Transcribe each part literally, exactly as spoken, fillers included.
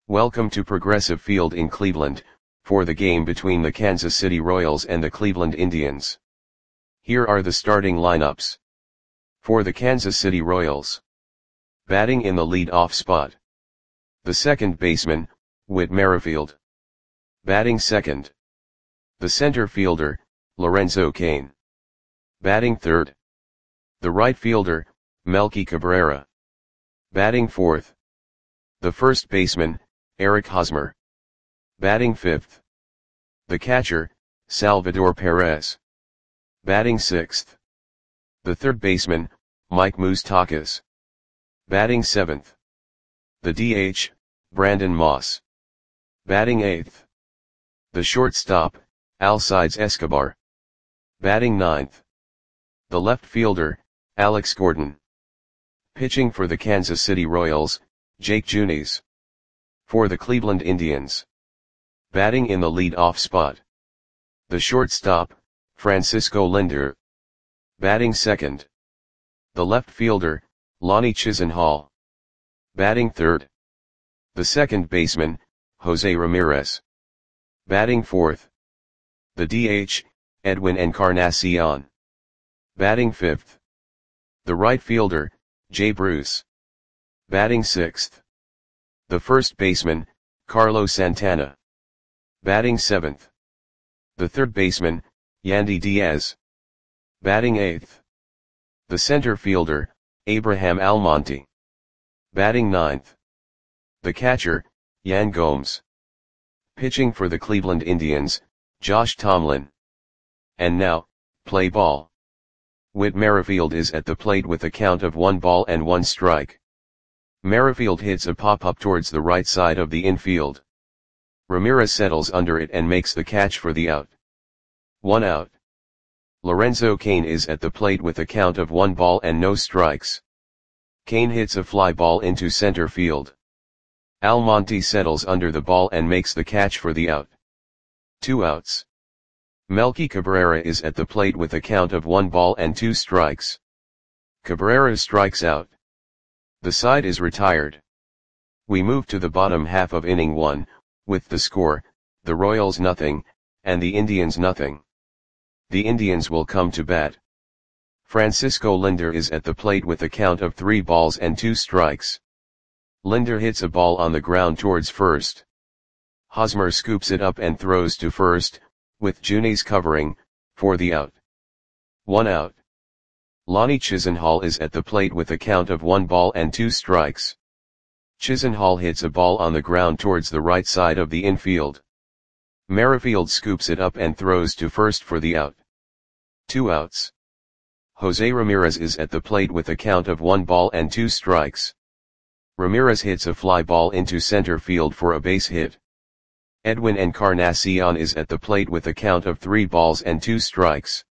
Welcome to Progressive Field in Cleveland, for the game between the Kansas City Royals and the Cleveland Indians. Here are the starting lineups. For the Kansas City Royals. Batting in the lead-off spot. The second baseman, Whit Merrifield. Batting second. The center fielder, Lorenzo Cain. Batting third. The right fielder, Melky Cabrera. Batting fourth. The first baseman, Eric Hosmer. Batting fifth. The catcher, Salvador Perez. Batting sixth. The third baseman, Mike Moustakas. Batting seventh. The D H, Brandon Moss. Batting eighth. The shortstop, Alcides Escobar. Batting ninth. The left fielder, Alex Gordon. Pitching for the Kansas City Royals, Jake Junis. For the Cleveland Indians. Batting in the lead-off spot. The shortstop, Francisco Lindor. Batting second. The left fielder, Lonnie Chisenhall. Batting third. The second baseman, Jose Ramirez. Batting fourth. The D H, Edwin Encarnacion. Batting fifth. The right fielder, Jay Bruce. Batting sixth. The first baseman, Carlos Santana. Batting seventh. The third baseman, Yandy Diaz. Batting eighth. The center fielder, Abraham Almonte. Batting ninth. The catcher, Yan Gomes. Pitching for the Cleveland Indians, Josh Tomlin. And now, play ball. Whit Merrifield is at the plate with a count of one ball and one strike. Merrifield hits a pop-up towards the right side of the infield. Ramirez settles under it and makes the catch for the out. One out. Lorenzo Cain is at the plate with a count of one ball and no strikes. Cain hits a fly ball into center field. Almonte settles under the ball and makes the catch for the out. Two outs. Melky Cabrera is at the plate with a count of one ball and two strikes. Cabrera strikes out. The side is retired. We move to the bottom half of inning one, with the score, the Royals nothing, and the Indians nothing. The Indians will come to bat. Francisco Lindor is at the plate with a count of three balls and two strikes. Lindor hits a ball on the ground towards first. Hosmer scoops it up and throws to first, with Junis covering, for the out. One out. Lonnie Chisenhall is at the plate with a count of one ball and two strikes. Chisenhall hits a ball on the ground towards the right side of the infield. Merrifield scoops it up and throws to first for the out. Two outs. Jose Ramirez is at the plate with a count of one ball and two strikes. Ramirez hits a fly ball into center field for a base hit. Edwin Encarnacion is at the plate with a count of three balls and two strikes.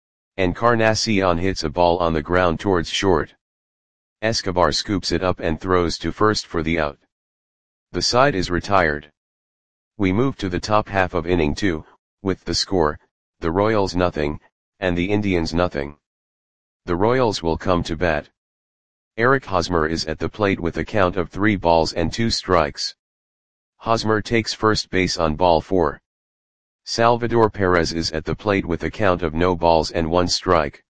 Encarnacion hits a ball on the ground towards short. Escobar scoops it up and throws to first for the out. The side is retired. We move to the top half of inning two, with the score, the Royals nothing, and the Indians nothing. The Royals will come to bat. Eric Hosmer is at the plate with a count of three balls and two strikes. Hosmer takes first base on ball four. Salvador Perez is at the plate with a count of no balls and one strike.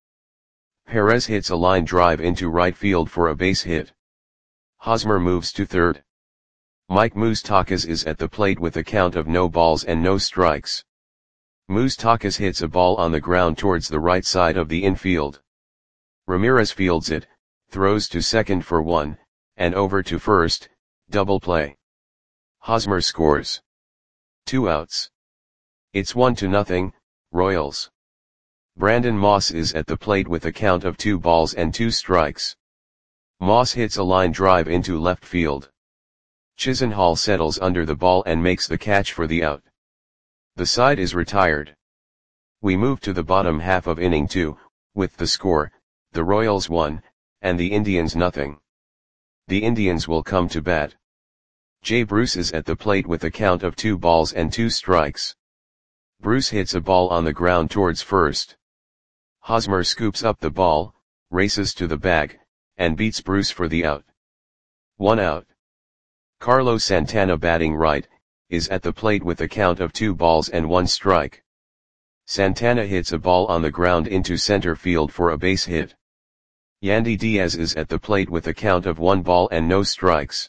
Perez hits a line drive into right field for a base hit. Hosmer moves to third. Mike Moustakas is at the plate with a count of no balls and no strikes. Moustakas hits a ball on the ground towards the right side of the infield. Ramirez fields it, throws to second for one, and over to first, double play. Hosmer scores. Two outs. It's one to nothing, Royals. Brandon Moss is at the plate with a count of two balls and two strikes. Moss hits a line drive into left field. Chisenhall settles under the ball and makes the catch for the out. The side is retired. We move to the bottom half of inning two, with the score, the Royals one, and the Indians nothing. The Indians will come to bat. Jay Bruce is at the plate with a count of two balls and two strikes. Bruce hits a ball on the ground towards first. Hosmer scoops up the ball, races to the bag, and beats Bruce for the out. One out. Carlos Santana batting right, is at the plate with a count of two balls and one strike. Santana hits a ball on the ground into center field for a base hit. Yandy Diaz is at the plate with a count of one ball and no strikes.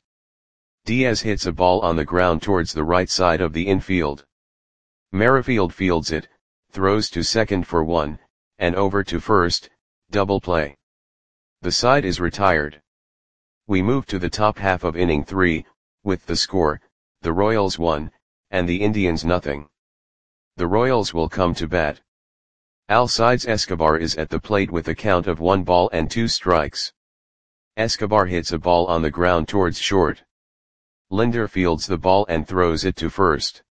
Diaz hits a ball on the ground towards the right side of the infield. Merrifield fields it, throws to second for one, and over to first, double play. The side is retired. We move to the top half of inning three, with the score, the Royals one, and the Indians nothing. The Royals will come to bat. Alcides Escobar is at the plate with a count of one ball and two strikes. Escobar hits a ball on the ground towards short. Linder fields the ball and throws it to first.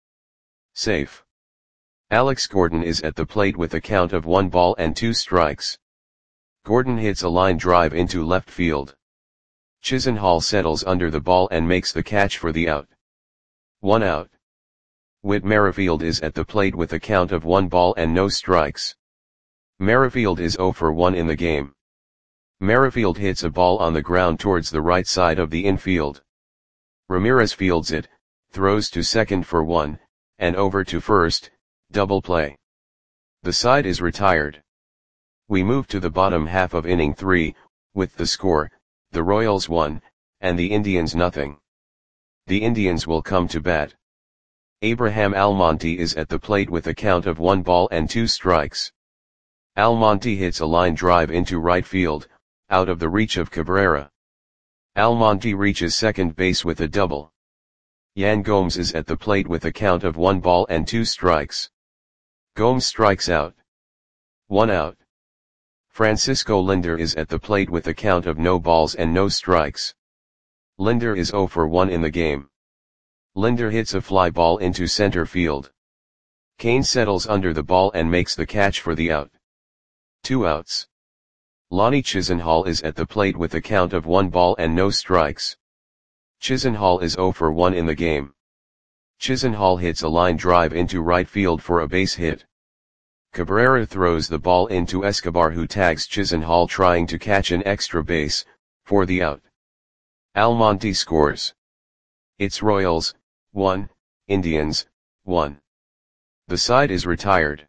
Safe. Alex Gordon is at the plate with a count of one ball and two strikes. Gordon hits a line drive into left field. Chisenhall settles under the ball and makes the catch for the out. One out. Whit Merrifield is at the plate with a count of one ball and no strikes. Merrifield is zero for one in the game. Merrifield hits a ball on the ground towards the right side of the infield. Ramirez fields it, throws to second for one, and over to first, double play. The side is retired. We move to the bottom half of inning three, with the score, the Royals one, and the Indians nothing. The Indians will come to bat. Abraham Almonte is at the plate with a count of one ball and two strikes. Almonte hits a line drive into right field, out of the reach of Cabrera. Almonte reaches second base with a double. Yan Gomes is at the plate with a count of one ball and two strikes. Gomes strikes out. One out. Francisco Linder is at the plate with a count of no balls and no strikes. Linder is zero for one in the game. Linder hits a fly ball into center field. Kane settles under the ball and makes the catch for the out. Two outs. Lonnie Chisenhall is at the plate with a count of one ball and no strikes. Chisenhall is zero for one in the game. Chisenhall hits a line drive into right field for a base hit. Cabrera throws the ball into Escobar, who tags Chisenhall trying to catch an extra base, for the out. Almonte scores. It's Royals, one, Indians, one. The side is retired.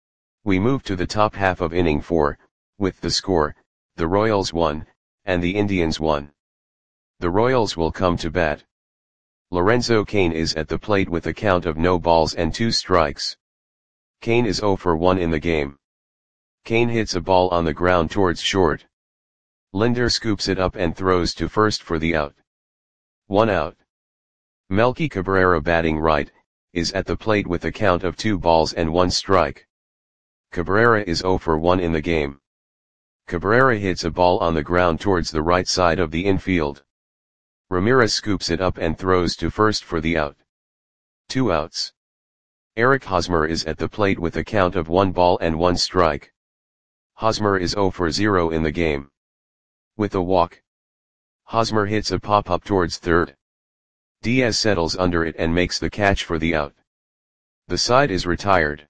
We move to the top half of inning four, with the score, the Royals one, and the Indians one. The Royals will come to bat. Lorenzo Cain is at the plate with a count of no balls and two strikes. Cain is zero for one in the game. Cain hits a ball on the ground towards short. Linder scoops it up and throws to first for the out. One out. Melky Cabrera batting right, is at the plate with a count of two balls and one strike. Cabrera is zero for one in the game. Cabrera hits a ball on the ground towards the right side of the infield. Ramirez scoops it up and throws to first for the out. Two outs. Eric Hosmer is at the plate with a count of one ball and one strike. Hosmer is zero for zero in the game. With a walk, Hosmer hits a pop-up towards third. Diaz settles under it and makes the catch for the out. The side is retired.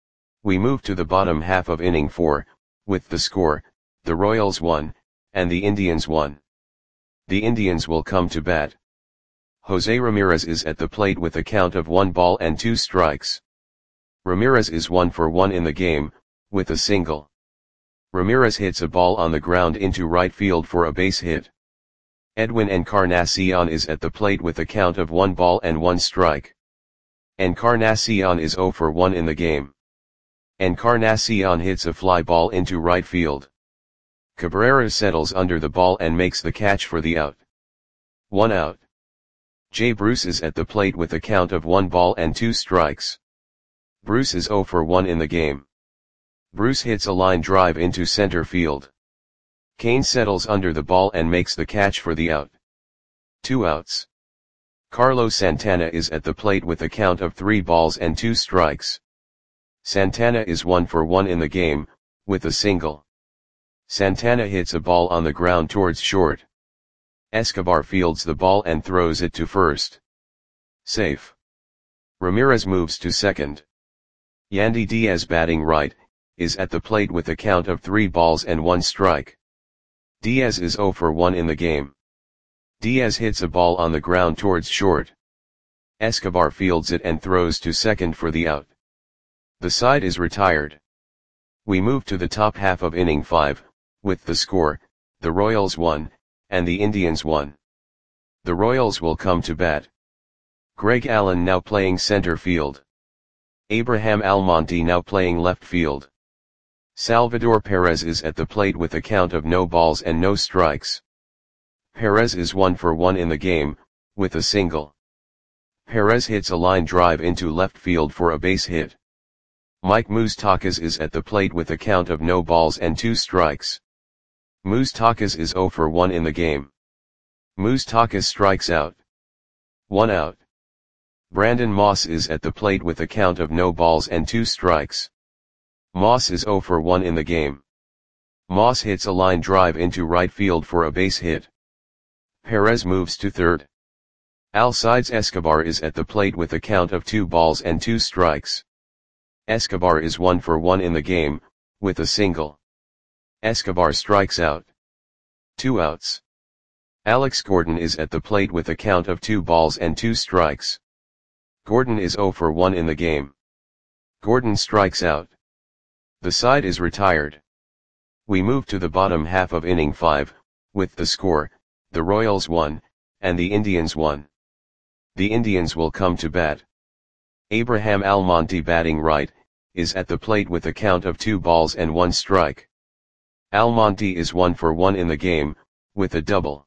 We move to the bottom half of inning four, with the score, the Royals one, and the Indians one. The Indians will come to bat. Jose Ramirez is at the plate with a count of one ball and two strikes. Ramirez is one for one in the game, with a single. Ramirez hits a ball on the ground into right field for a base hit. Edwin Encarnacion is at the plate with a count of one ball and one strike. Encarnacion is zero for one in the game. Encarnacion hits a fly ball into right field. Cabrera settles under the ball and makes the catch for the out. One out. Jay Bruce is at the plate with a count of one ball and two strikes. Bruce is zero for one in the game. Bruce hits a line drive into center field. Kane settles under the ball and makes the catch for the out. Two outs. Carlos Santana is at the plate with a count of three balls and two strikes. Santana is one for one in the game, with a single. Santana hits a ball on the ground towards short. Escobar fields the ball and throws it to first. Safe. Ramirez moves to second. Yandy Diaz batting right, is at the plate with a count of three balls and one strike. Diaz is zero for one in the game. Diaz hits a ball on the ground towards short. Escobar fields it and throws to second for the out. The side is retired. We move to the top half of inning five, with the score, the Royals one, and the Indians one. The Royals will come to bat. Greg Allen now playing center field. Abraham Almonte now playing left field. Salvador Perez is at the plate with a count of no balls and no strikes. Perez is one for one in the game, with a single. Perez hits a line drive into left field for a base hit. Mike Moustakas is at the plate with a count of no balls and two strikes. Moustakas is zero for one in the game. Moustakas strikes out. One out. Brandon Moss is at the plate with a count of no balls and two strikes. Moss is zero for one in the game. Moss hits a line drive into right field for a base hit. Perez moves to third. Alcides Escobar is at the plate with a count of two balls and two strikes. Escobar is one for one in the game, with a single. Escobar strikes out. Two outs. Alex Gordon is at the plate with a count of two balls and two strikes. Gordon is zero for one in the game. Gordon strikes out. The side is retired. We move to the bottom half of inning five, with the score, the Royals one, and the Indians one. The Indians will come to bat. Abraham Almonte batting right, is at the plate with a count of two balls and one strike. Almonte is one for one in the game, with a double.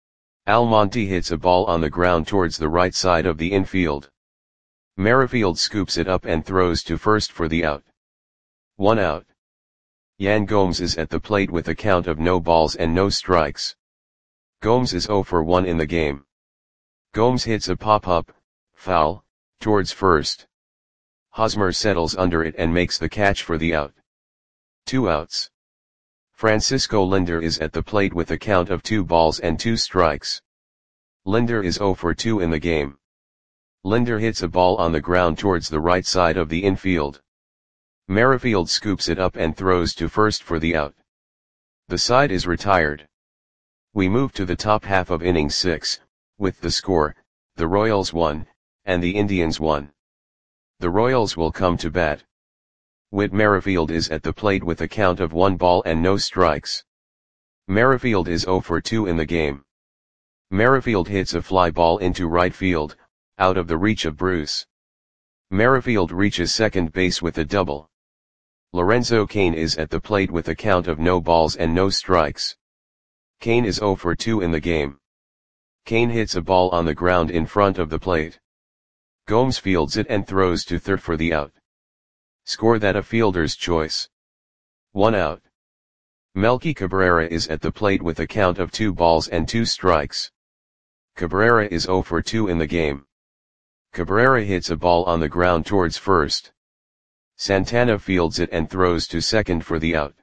Almonte hits a ball on the ground towards the right side of the infield. Merrifield scoops it up and throws to first for the out. One out. Yan Gomes is at the plate with a count of no balls and no strikes. Gomes is zero for one in the game. Gomes hits a pop-up, foul, towards first. Hosmer settles under it and makes the catch for the out. Two outs. Francisco Linder is at the plate with a count of two balls and two strikes. Linder is zero for two in the game. Linder hits a ball on the ground towards the right side of the infield. Merrifield scoops it up and throws to first for the out. The side is retired. We move to the top half of inning six, with the score, the Royals one, and the Indians one. The Royals will come to bat. Whit Merrifield is at the plate with a count of one ball and no strikes. Merrifield is zero for two in the game. Merrifield hits a fly ball into right field, out of the reach of Bruce. Merrifield reaches second base with a double. Lorenzo Cain is at the plate with a count of no balls and no strikes. Cain is zero for two in the game. Cain hits a ball on the ground in front of the plate. Gomes fields it and throws to third for the out. Score that a fielder's choice. One out. Melky Cabrera is at the plate with a count of two balls and two strikes. Cabrera is zero for two in the game. Cabrera hits a ball on the ground towards first. Santana fields it and throws to second for the out.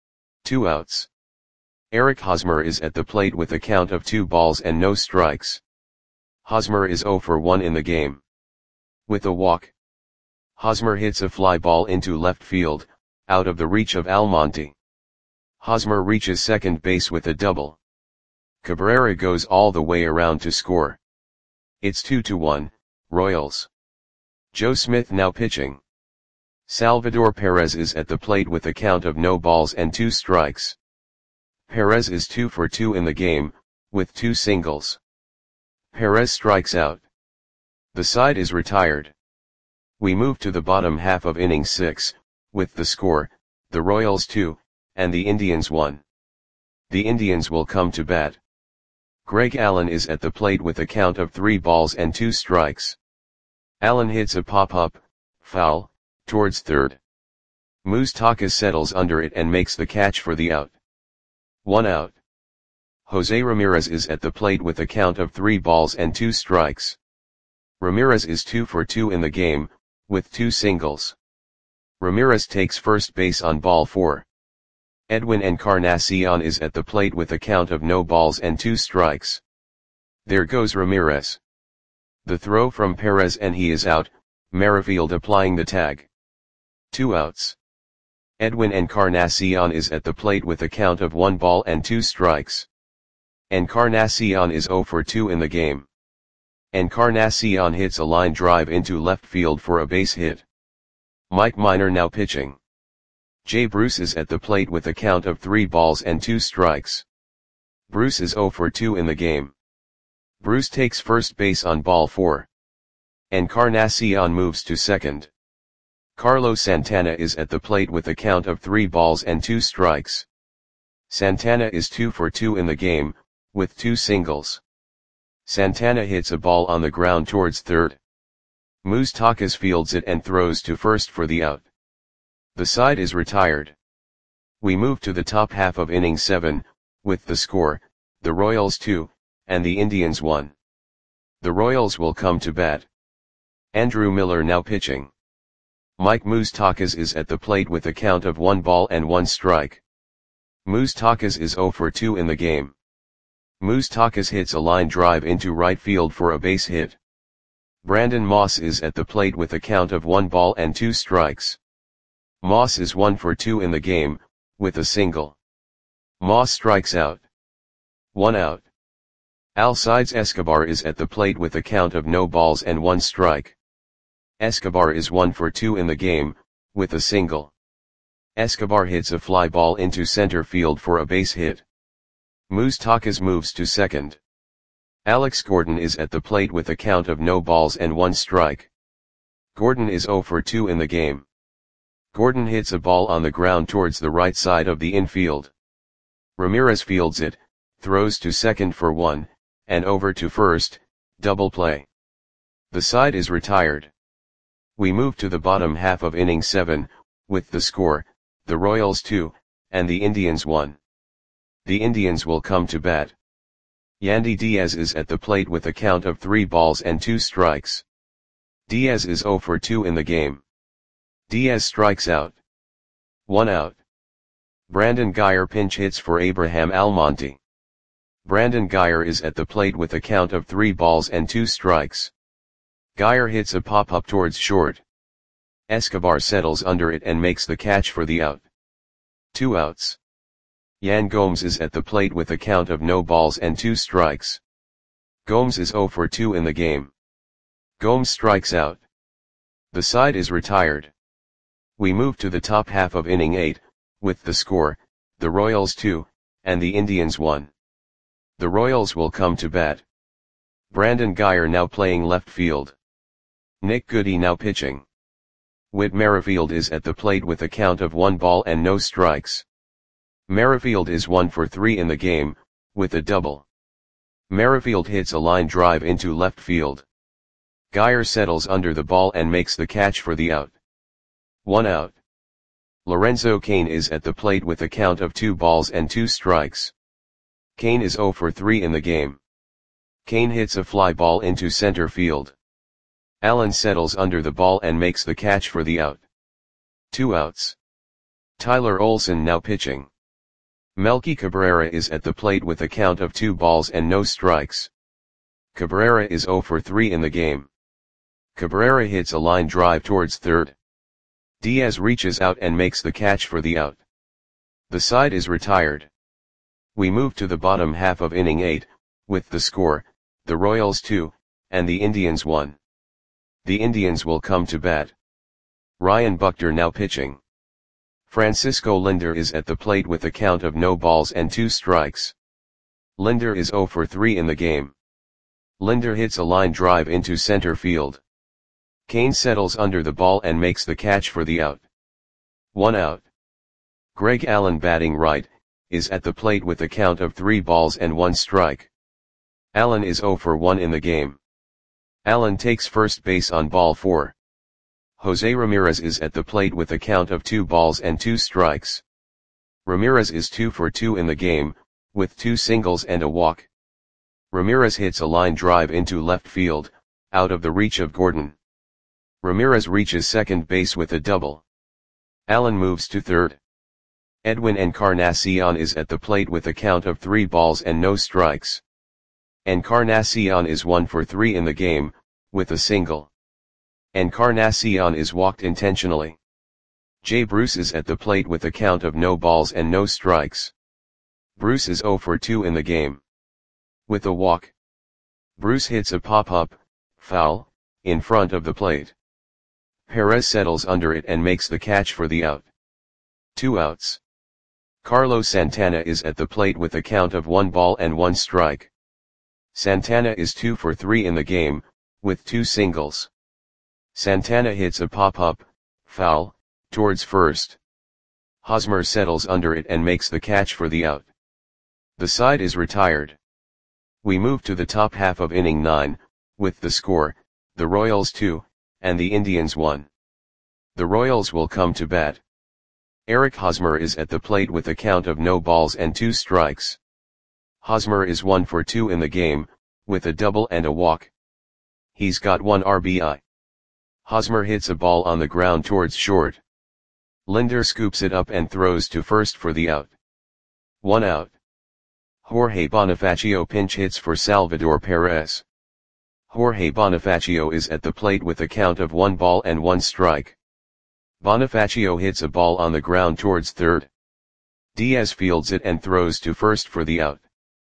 Two outs. Eric Hosmer is at the plate with a count of two balls and no strikes. Hosmer is zero for one in the game. With a walk. Hosmer hits a fly ball into left field, out of the reach of Almonte. Hosmer reaches second base with a double. Cabrera goes all the way around to score. It's two to one, Royals. Joe Smith now pitching. Salvador Perez is at the plate with a count of no balls and two strikes. Perez is two for two in the game, with two singles. Perez strikes out. The side is retired. We move to the bottom half of inning six, with the score, the Royals two, and the Indians one. The Indians will come to bat. Greg Allen is at the plate with a count of three balls and two strikes. Allen hits a pop-up, foul, towards third. Moustakas settles under it and makes the catch for the out. One out. Jose Ramirez is at the plate with a count of three balls and two strikes. Ramirez is two for two in the game, with two singles. Ramirez takes first base on ball four. Edwin Encarnacion is at the plate with a count of no balls and two strikes. There goes Ramirez. The throw from Perez and he is out, Merrifield applying the tag. Two outs. Edwin Encarnacion is at the plate with a count of one ball and two strikes. Encarnacion is zero for two in the game. Encarnacion hits a line drive into left field for a base hit. Mike Minor now pitching. Jay Bruce is at the plate with a count of three balls and two strikes. Bruce is zero for two in the game. Bruce takes first base on ball four. Encarnacion moves to second. Carlos Santana is at the plate with a count of three balls and two strikes. Santana is two for two in the game, with two singles. Santana hits a ball on the ground towards third. Moustakas fields it and throws to first for the out. The side is retired. We move to the top half of inning seven, with the score, the Royals two, and the Indians one. The Royals will come to bat. Andrew Miller now pitching. Mike Moustakas is at the plate with a count of one ball and one strike. Moustakas is zero for two in the game. Moustakas hits a line drive into right field for a base hit. Brandon Moss is at the plate with a count of one ball and two strikes. Moss is one for two in the game, with a single. Moss strikes out. One out. Alcides Escobar is at the plate with a count of no balls and one strike. Escobar is one for two in the game, with a single. Escobar hits a fly ball into center field for a base hit. Moustakas moves to second. Alex Gordon is at the plate with a count of no balls and one strike. Gordon is zero for two in the game. Gordon hits a ball on the ground towards the right side of the infield. Ramirez fields it, throws to second for one, and over to first, double play. The side is retired. We move to the bottom half of inning seven, with the score, the Royals two, and the Indians one. The Indians will come to bat. Yandy Diaz is at the plate with a count of three balls and two strikes. Diaz is zero for two in the game. Diaz strikes out. One out. Brandon Guyer pinch hits for Abraham Almonte. Brandon Guyer is at the plate with a count of three balls and two strikes. Guyer hits a pop-up towards short. Escobar settles under it and makes the catch for the out. Two outs. Yan Gomes is at the plate with a count of no balls and two strikes. Gomes is zero for two in the game. Gomes strikes out. The side is retired. We move to the top half of inning eight, with the score, the Royals two, and the Indians one. The Royals will come to bat. Brandon Guyer now playing left field. Nick Goody now pitching. Whit Merrifield is at the plate with a count of one ball and no strikes. Merrifield is one for three in the game, with a double. Merrifield hits a line drive into left field. Guyer settles under the ball and makes the catch for the out. One out. Lorenzo Cain is at the plate with a count of two balls and two strikes. Cain is zero for three in the game. Cain hits a fly ball into center field. Allen settles under the ball and makes the catch for the out. Two outs. Tyler Olson now pitching. Melky Cabrera is at the plate with a count of two balls and no strikes. Cabrera is zero for three in the game. Cabrera hits a line drive towards third. Diaz reaches out and makes the catch for the out. The side is retired. We move to the bottom half of inning eight, with the score, the Royals two, and the Indians one. The Indians will come to bat. Ryan Buckner now pitching. Francisco Lindor is at the plate with a count of no balls and two strikes. Lindor is zero for three in the game. Lindor hits a line drive into center field. Cain settles under the ball and makes the catch for the out. One out. Greg Allen batting right, is at the plate with a count of three balls and one strike. Allen is zero for one in the game. Allen takes first base on ball four. Jose Ramirez is at the plate with a count of two balls and two strikes. Ramirez is two for two in the game, with two singles and a walk. Ramirez hits a line drive into left field, out of the reach of Gordon. Ramirez reaches second base with a double. Allen moves to third. Edwin Encarnacion is at the plate with a count of three balls and no strikes. Encarnacion is one for three in the game, with a single. Encarnacion is walked intentionally. Jay Bruce is at the plate with a count of no balls and no strikes. Bruce is zero for two in the game. with a walk. Bruce hits a pop-up, foul, in front of the plate. Perez settles under it and makes the catch for the out. Two outs. Carlos Santana is at the plate with a count of one ball and one strike. Santana is two for three in the game, with two singles. Santana hits a pop-up, foul, towards first. Hosmer settles under it and makes the catch for the out. The side is retired. We move to the top half of inning nine, with the score, the Royals two, and the Indians one. The Royals will come to bat. Eric Hosmer is at the plate with a count of no balls and two strikes. Hosmer is one for two in the game, with a double and a walk. He's got one R B I. Hosmer hits a ball on the ground towards short. Linder scoops it up and throws to first for the out. One out. Jorge Bonifacio pinch hits for Salvador Perez. Jorge Bonifacio is at the plate with a count of one ball and one strike. Bonifacio hits a ball on the ground towards third. Diaz fields it and throws to first for the out.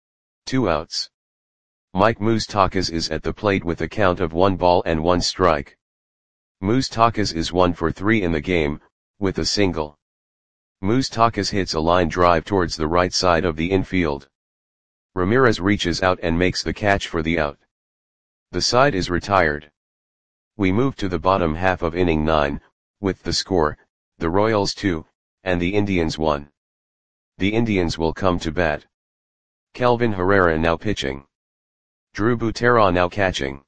Two outs. Mike Moustakas is at the plate with a count of one ball and one strike. Moustakas is one for three in the game, with a single. Moustakas hits a line drive towards the right side of the infield. Ramirez reaches out and makes the catch for the out. The side is retired. We move to the bottom half of inning nine, with the score, the Royals two, and the Indians one. The Indians will come to bat. Kelvin Herrera now pitching. Drew Butera now catching.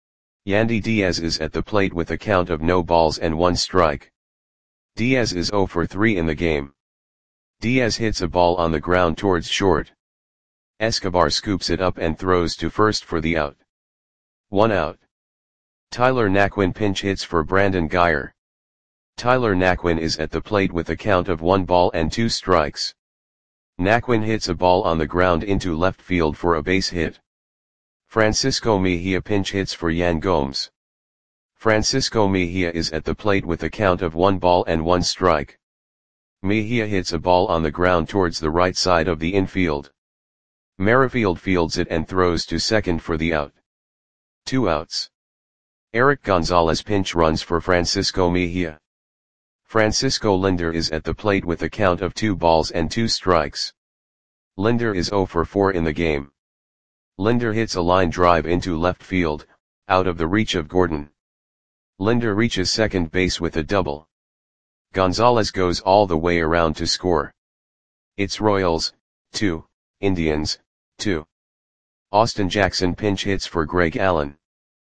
Yandy Diaz is at the plate with a count of no balls and one strike. Diaz is zero for three in the game. Diaz hits a ball on the ground towards short. Escobar scoops it up and throws to first for the out. One out. Tyler Naquin pinch hits for Brandon Guyer. Tyler Naquin is at the plate with a count of one ball and two strikes. Naquin hits a ball on the ground into left field for a base hit. Francisco Mejia pinch hits for Yan Gomes. Francisco Mejia is at the plate with a count of one ball and one strike. Mejia hits a ball on the ground towards the right side of the infield. Merrifield fields it and throws to second for the out. Two outs. Eric Gonzalez pinch runs for Francisco Mejia. Francisco Linder is at the plate with a count of two balls and two strikes. Linder is zero for four in the game. Linder hits a line drive into left field, out of the reach of Gordon. Linder reaches second base with a double. Gonzalez goes all the way around to score. It's Royals, two, Indians, two. Austin Jackson pinch hits for Greg Allen.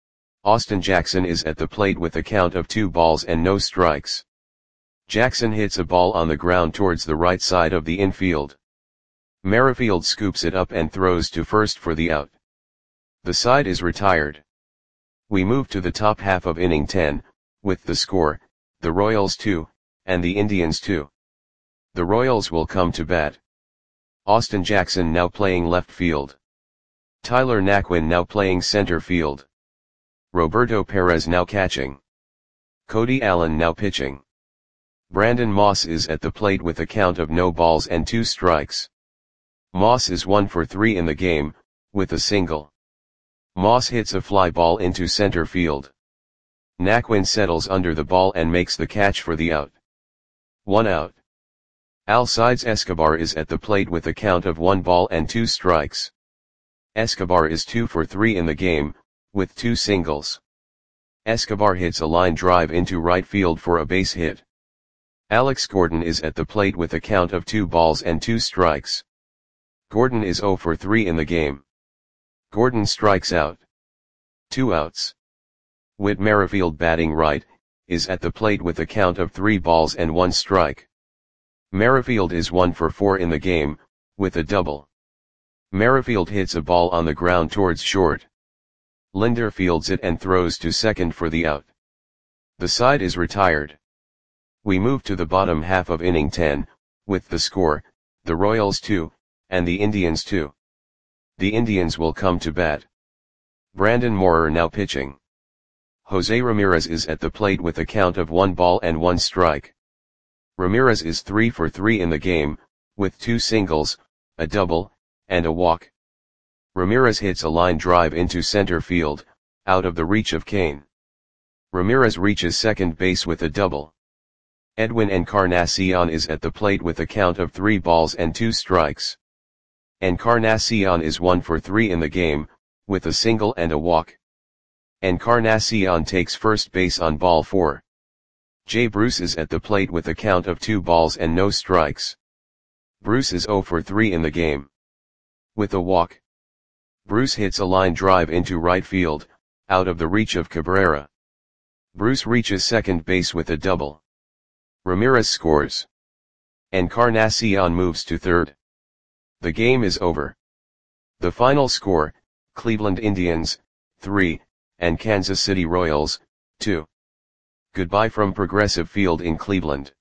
Austin Jackson is at the plate with a count of two balls and no strikes. Jackson hits a ball on the ground towards the right side of the infield. Merrifield scoops it up and throws to first for the out. The side is retired. We move to the top half of inning ten, with the score, the Royals two, and the Indians two. The Royals will come to bat. Austin Jackson now playing left field. Tyler Naquin now playing center field. Roberto Perez now catching. Cody Allen now pitching. Brandon Moss is at the plate with a count of no balls and two strikes. Moss is one for three in the game, with a single. Moss hits a fly ball into center field. Naquin settles under the ball and makes the catch for the out. One out. Alcides Escobar is at the plate with a count of one ball and two strikes. Escobar is two for three in the game, with two singles. Escobar hits a line drive into right field for a base hit. Alex Gordon is at the plate with a count of two balls and two strikes. Gordon is zero for three in the game. Gordon strikes out. Two outs. Whit Merrifield batting right, is at the plate with a count of three balls and one strike. Merrifield is one for four in the game, with a double. Merrifield hits a ball on the ground towards short. Linder fields it and throws to second for the out. The side is retired. We move to the bottom half of inning ten, with the score, the Royals two, and the Indians two. The Indians will come to bat. Brandon Moorer now pitching. Jose Ramirez is at the plate with a count of one ball and one strike. Ramirez is three for three in the game, with two singles, a double, and a walk. Ramirez hits a line drive into center field, out of the reach of Kane. Ramirez reaches second base with a double. Edwin Encarnacion is at the plate with a count of three balls and two strikes. Encarnacion is one for three in the game, with a single and a walk. Encarnacion takes first base on ball four. Jay Bruce is at the plate with a count of two balls and no strikes. Bruce is zero for three in the game. With a walk. Bruce hits a line drive into right field, out of the reach of Cabrera. Bruce reaches second base with a double. Ramirez scores. Encarnacion moves to third. The game is over. The final score, Cleveland Indians, three, and Kansas City Royals, two. Goodbye from Progressive Field in Cleveland.